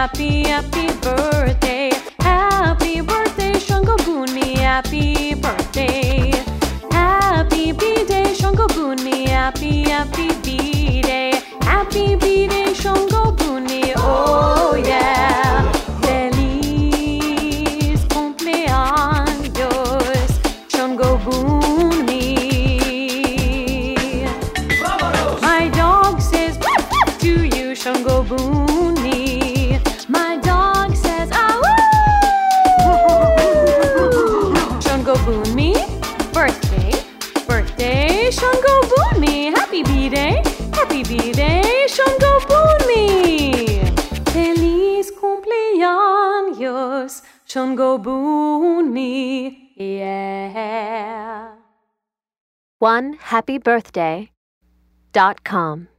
happy, happy birthday. Happy birthday, Shangobuni, happy birthday. Happy B-Day, Shangobuni, happy, happy B-Day. Happy B-Day, Shangobuni, oh yeah. Feliz cumpleaños, Shangobuni. My dog says to you, Shangobuni. My dog says, ah woo! Shangobuni, birthday, birthday, Shangobuni. Happy B-Day, Shangobuni. Feliz cumpleaños, Shangobuni, yeah. OneHappyBirthday.com